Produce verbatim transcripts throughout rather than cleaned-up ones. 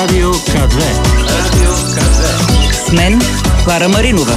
Радио КЗ. Радио КЗ. С мен Клара Маринова.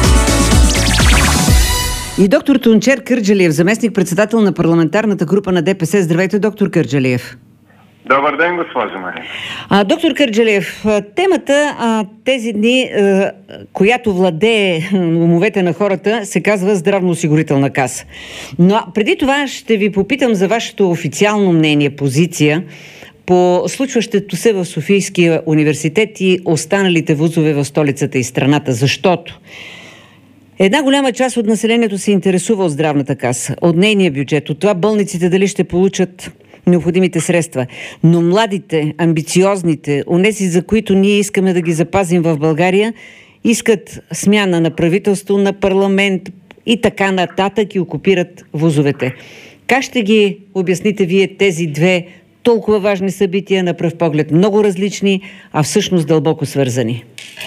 И доктор Тунчер Кърджалиев, заместник-председател на парламентарната група на ДПС. Здравейте, доктор Кърджалиев. Добър ден, госпожо Мария. А, доктор Кърджалиев, темата а, тези дни, а, която владее умовете на хората, се казва здравноосигурителна каса. Но преди това ще ви попитам за вашето официално мнение, позиция по случващото се в Софийския университет и останалите вузове в столицата и страната. Защото една голяма част от населението се интересува от здравната каса, от нейния бюджет, от това болниците дали ще получат необходимите средства. Но младите, амбициозните, онези, за които ние искаме да ги запазим в България, искат смяна на правителство, на парламент и така нататък и окупират вузовете. Как ще ги обясните вие тези две толкова важни събития, на пръв поглед много различни, а всъщност дълбоко свързани?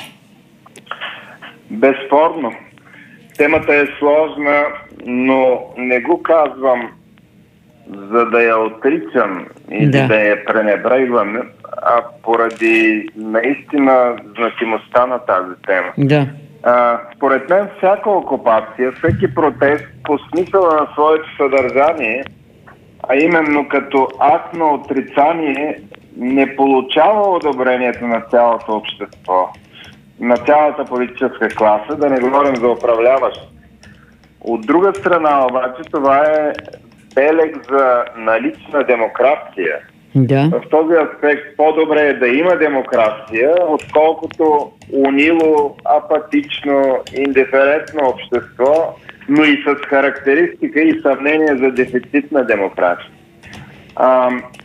Безспорно. Темата е сложна, но не го казвам за да я отричам или да, да я пренебрегвам, а поради наистина значимостта на тази тема. Да. А, според мен всяка окупация, всеки протест по смисъла на своето съдържание, а именно като акт на отрицание, не получава одобрението на цялото общество, на цялата политическа класа, да не говорим за управляващи. От друга страна обаче това е белег за налична демокрация. Да. В този аспект по-добре е да има демокрация, отколкото унило, апатично, индиферентно общество, но и с характеристика и съмнение за дефицит на демокрация. А,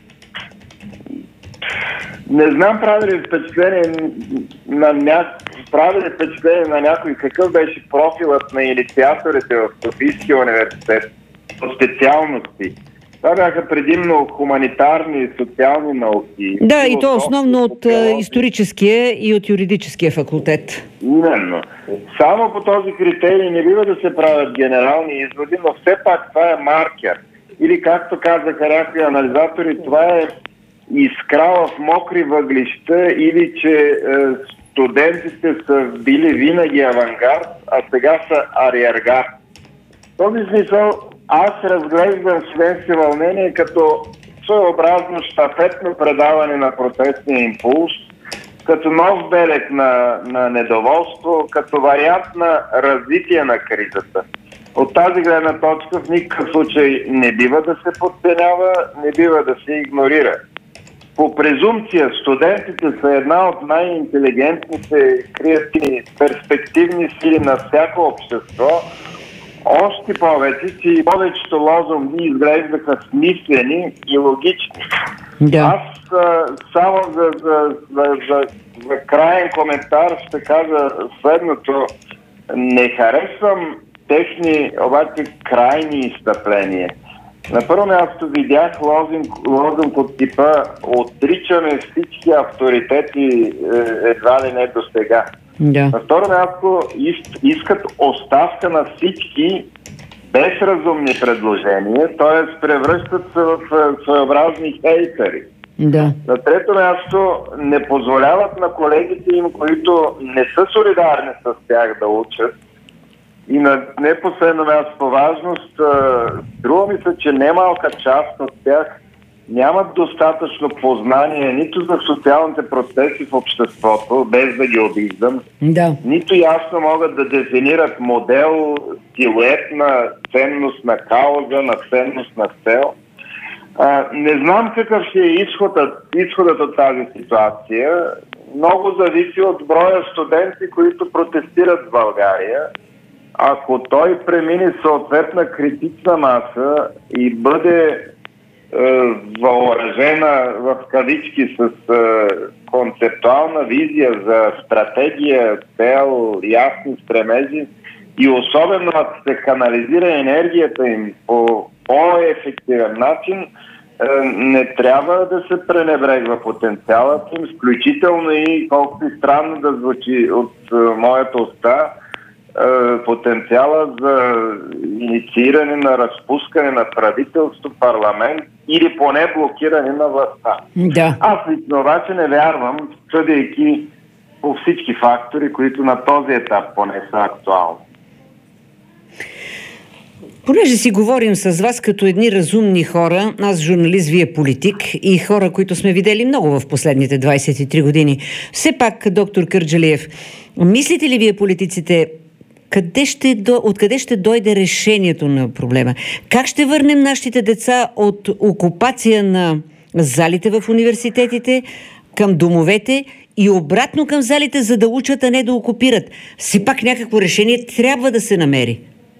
не знам прави ли впечатление на, ня... прави ли впечатление на някой какъв беше профилът на инициаторите в Софийския университет по специалности. Това бяха предимно хуманитарни и социални науки. Да, и то основно от uh, историческия и от юридическия факултет. Именно. Само по този критерий не бива да се правят генерални изводи, но все пак това е маркер. Или както казаха някои анализатори, това е искра в мокри въглища, или че е, студентите са били винаги авангард, а сега са ариергард. В този смисъл аз разглеждам студентски вълнение като своеобразно щафетно предаване на протестния импулс, като нов белег на, на недоволство, като вариант на развитие на кризата. От тази гледна точка в никакъв случай не бива да се подценява, не бива да се игнорира. По презумпция студентите са една от най-интелигентните, креативни, перспективни сили на всяко общество. Още повече, че и повечето лозунги изглеждаха смислени и логични. Да. Аз а, само за, за, за, за, за краен коментар ще кажа следното. Не харесвам техни, обаче, крайни изстъпления. На първо място видях лозунг, лозунг от типа отричаме всички авторитети едва ли не до сега. Да. На второ място искат оставка на всички без разумни предложения, т.е. превръщат се в своеобразни хейтери. Да. На трето място не позволяват на колегите им, които не са солидарни с тях, да учат. И на не последно място по важност, струва ми се, че немалка част от тях нямат достатъчно познание нито за социалните процеси в обществото, без да ги обиждам, да. Нито ясно могат да дефинират модел, силует на ценност на кауза, на ценност на цел. А, не знам какъв ще е изходът, изходът от тази ситуация. Много зависи от броя студенти, които протестират в България. Ако той премине съответна критична маса и бъде въоръжена в кавички с е, концептуална визия за стратегия, цел, ясни стремежи и особено ако се канализира енергията им по по-ефективен начин, е, не трябва да се пренебрегва потенциалът им, включително и колкото и странно да звучи от е, моята уста, потенциала за иницииране на разпускане на правителство, парламент или поне блокиране на властта. Да. Аз лично обаче не вярвам, съдейки по всички фактори, които на този етап поне са актуални. Понеже си говорим с вас като едни разумни хора, аз журналист, вие политик и хора, които сме видели много в последните двайсет и три години. Все пак, доктор Кърджалиев, мислите ли вие политиците, къде ще, откъде ще дойде решението на проблема? Как ще върнем нашите деца от окупация на залите в университетите към домовете и обратно към залите, за да учат, а не да окупират? Все пак някакво решение трябва да се намери.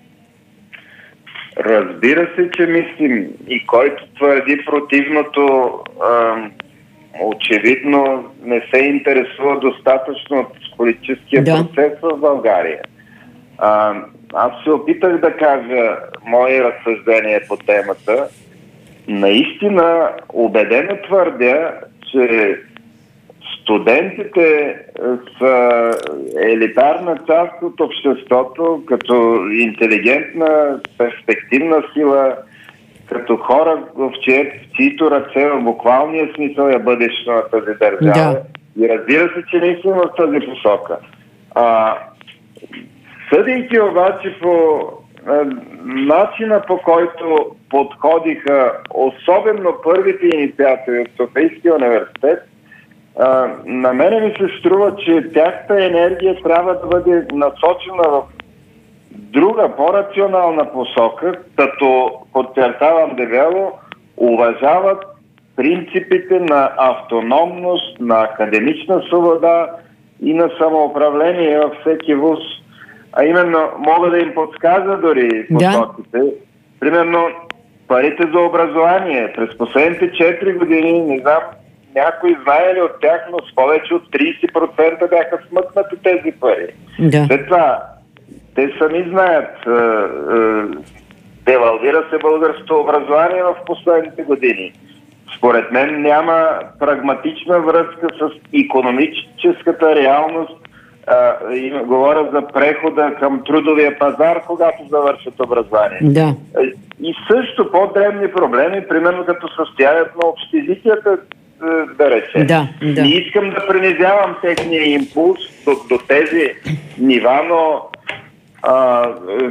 Разбира се, че мислим. И който твърди противното, а, очевидно не се интересува достатъчно от политическия да. процес в България. А, аз се опитах да кажа мои разсъждения по темата. Наистина убедено твърдя, че студентите са елитарна част от обществото, като интелигентна, перспективна сила, като хора, в чието ръце в буквалния смисъл е бъдещето на тази държава. Да. И разбира се, че наистина в тази посока. А, съдейки обаче по а, начина, по който подходиха особено първите инициативи от Софийския университет, Uh, на мене ми се струва, че тяхната енергия трябва да бъде насочена в друга, по-рационална посока, като, подчертавам дебело, уважават принципите на автономност, на академична свобода и на самоуправление във всеки вуз. А именно, мога да им подскажа дори посоките. Да. Примерно, парите за образование. През последните четири години, не знам, някой знае ли от тях, но с повече от трийсет процента бяха смъкнати тези пари. Да. След това, те сами знаят, е, е, девалвира се българското образование в последните години. Според мен няма прагматична връзка с икономическата реалност. Е, и говоря за прехода към трудовия пазар, когато завършат образование. Да. И също по-дребни проблеми, примерно като състоянието на общежитията, да речем. Да, да. Не искам да принизявам техния импулс до, до тези нива, но а,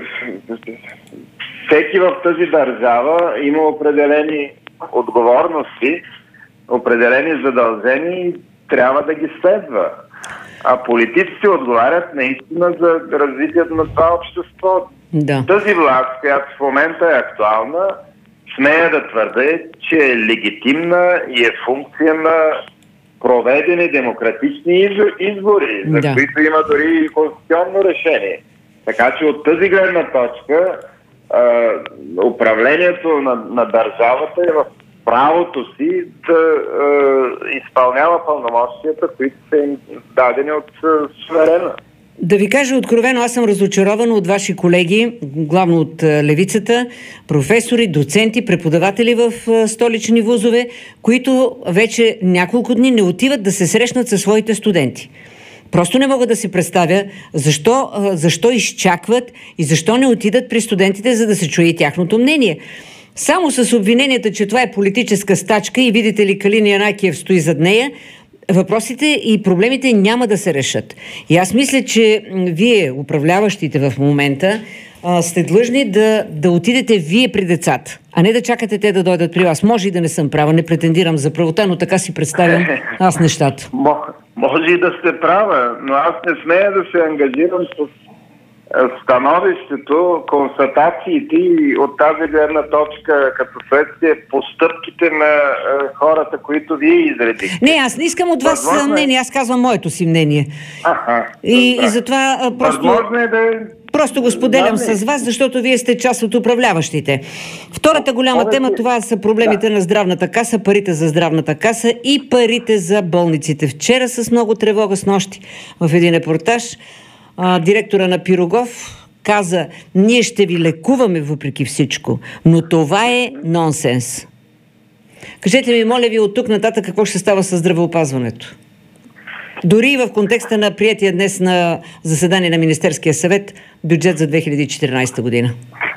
всеки в тази държава има определени отговорности, определени задължения и трябва да ги следва. А политиците отговарят наистина за развитието на това общество. Да. Тази власт, която в момента е актуална, смея да твърда, че е легитимна и е функция на проведени демократични избори, за да. които има дори и конституционно решение. Така че от тази гледна точка а, управлението на, на държавата е в правото си да а, изпълнява пълномощията, които са им дадени от суверена. Да ви кажа откровено, аз съм разочарована от ваши колеги, главно от левицата, професори, доценти, преподаватели в столични вузове, които вече няколко дни не отиват да се срещнат със своите студенти. Просто не мога да си представя защо, защо изчакват и защо не отидат при студентите, за да се чуе тяхното мнение. Само с обвиненията, че това е политическа стачка и видите ли Калин Янакиев стои зад нея, въпросите и проблемите няма да се решат. И аз мисля, че вие, управляващите в момента, сте длъжни да, да отидете вие при децата, а не да чакате те да дойдат при вас. Може и да не съм права, не претендирам за правота, но така си представям аз нещата. Може и да сте права, но аз не смея да се ангажирам с становището, констатациите и от тази гледна точка като следствие постъпките на е, хората, които вие изредихте. Не, аз не искам от вас Възможно мнение, аз казвам моето си мнение. Аха, и, и затова а, просто, е да... просто го споделям да, с вас, защото вие сте част от управляващите. Втората голяма Повече... тема, това са проблемите да. на здравната каса, парите за здравната каса и парите за болниците. Вчера с много тревога с нощи в един репортаж А, директора на Пирогов каза: ние ще ви лекуваме въпреки всичко, но това е нонсенс. Кажете ми, моля ви, от тук нататък какво ще става със здравеопазването? Дори и в контекста на приятия днес на заседание на Министерския съвет бюджет за две хиляди и четиринадесета година.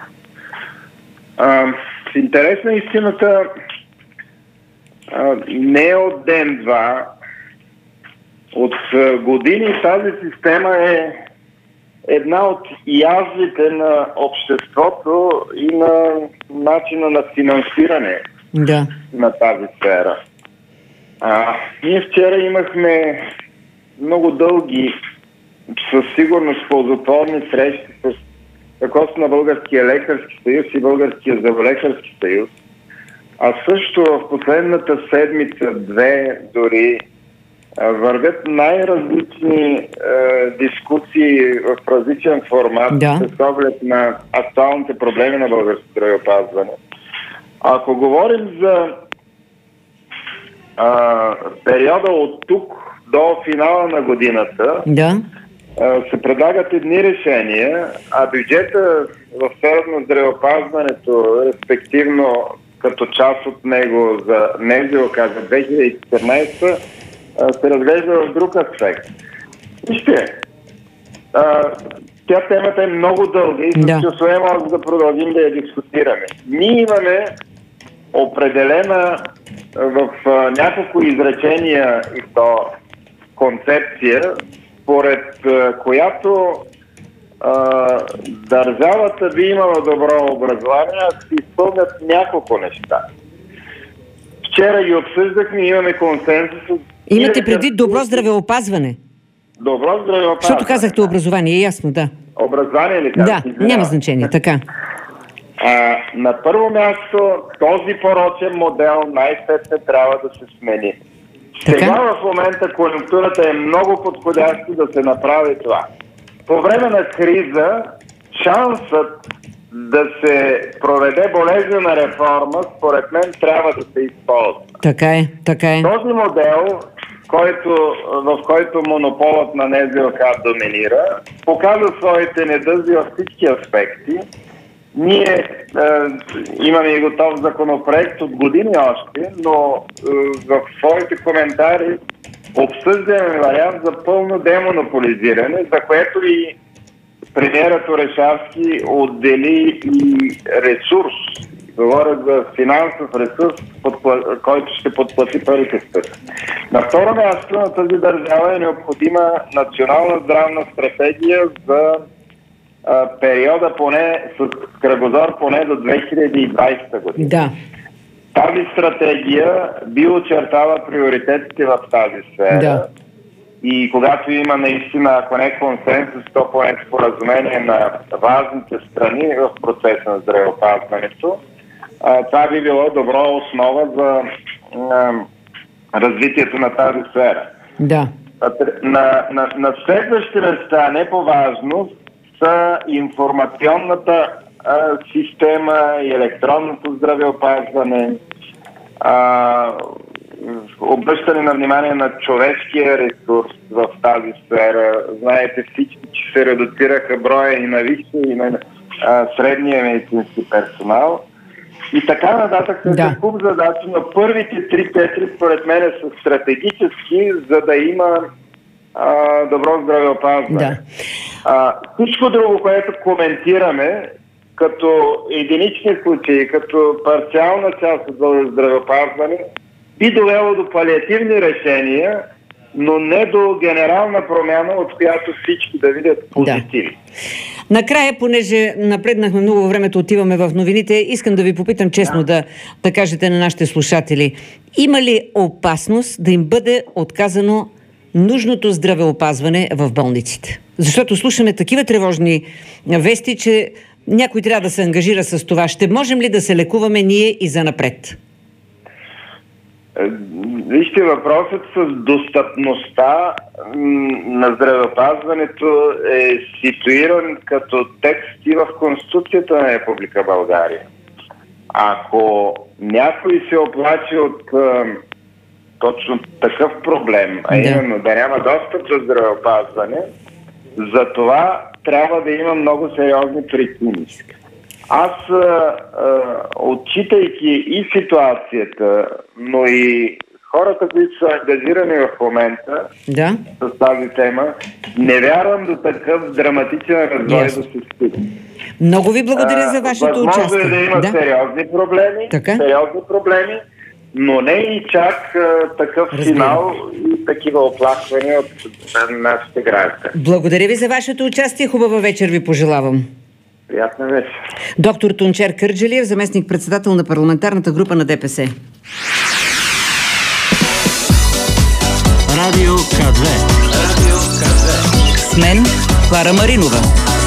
А, в интерес на истината, а, не от ден-два, от години тази система е една от язвите на обществото и на начина на финансиране да. на тази сфера. А, ние вчера имахме много дълги, със сигурност ползотворни срещи с ръководството на Българския лекарски съюз и Българския зъболекарски съюз, а също в последната седмица, две дори, вървят най-различни е, дискусии в различен формат, да. с оглед на актуалните проблеми на българското здравеопазване. Ако говорим за а, периода от тук до финала на годината, да. а, се предлагат едни решения, а бюджета в сферата на здравеопазването, респективно като част от него за НЗОК за две хиляди и четиринадесета, се разглежда в друг аспект. Вижте, а, тя темата е много дълга и да. с часове може да продължим да я дискутираме. Ние имаме определена в а, няколко изречения и то концепция, според а, която а, държавата би имала добро образование, ако се изпълнят няколко неща. Вчера ги обсъждахме и имаме консенсус. Имате преди добро здравеопазване? Добро здравеопазване. Защото казахте образование, ясно, да. Образование ли? Да, няма значение, така. А, на първо място, този порочен модел най-сетне трябва да се смени. Така? Сега в момента конюнктурата е много подходяща да се направи това. По време на криза, шансът да се проведе болезнена реформа, според мен, трябва да се използва. Така е, така е. Този модел, който, в който монополът на НЗОК доминира, показва своите недъзи във всички аспекти. Ние е, имаме и готов законопроект от години още, но е, в своите коментари обсъждаме вариант за пълно демонополизиране, за което и премиерът Орешарски отдели и ресурс. Говорят за финансов ресурс, който ще подплати първите стъпки. На второ място на тази държава е необходима национална здравна стратегия за а, периода поне с кръгозор поне до две хиляди и двадесета година. Да. Тази стратегия би очертава приоритетите в тази сфера. Да. И когато има наистина, ако не консенсус, то поне споразумение на важните страни в процеса на здравеопазването, а, това би било добра основа за а, развитието на тази сфера. Да. На, на, на следващите места, не по важност, са информационната а, система и електронното здравеопазване, а, обръщане на внимание на човешкия ресурс в тази сфера. Знаете всички, че се редуцираха броя и на висшия, и на а, средния медицински персонал. И така нататък са да. куп задачи, но първите три-четири според мен са стратегически, за да има а, добро здравеопазване. Да. А, всичко друго, което коментираме, като единични случаи, като парциална част от здравеопазване, би довело до палиативни решения, но не до генерална промяна, от която всички да видят позитиви. Да. Накрая, понеже напреднахме много във времето, отиваме в новините, искам да ви попитам честно да, да кажете на нашите слушатели. Има ли опасност да им бъде отказано нужното здравеопазване в болниците? Защото слушаме такива тревожни вести, че някой трябва да се ангажира с това. Ще можем ли да се лекуваме ние и занапред? Вижте, въпросът с достъпността на здравеопазването е ситуиран като текст и в Конституцията на Република България. Ако някой се оплаче от а, точно такъв проблем, а именно да няма достъп до здравеопазване, за това трябва да има много сериозни причини. Аз, а, а, отчитайки и ситуацията, но и хората, които са ангажирани в момента да. с тази тема, не вярвам до такъв драматичен развой да се стигне. Много ви благодаря за вашето участие. участие. Възможно е да има да. сериозни проблеми, така? сериозни проблеми, но не и чак а, такъв Разбира. финал и такива оплаквания от нашите граждани. Благодаря ви за вашето участие. Хубава вечер ви пожелавам. Приятна вечер. Доктор Тунчер Кърджалиев, заместник-председател на парламентарната група на ДПС. Радио К две. Радио К две. С мен Клара Маринова.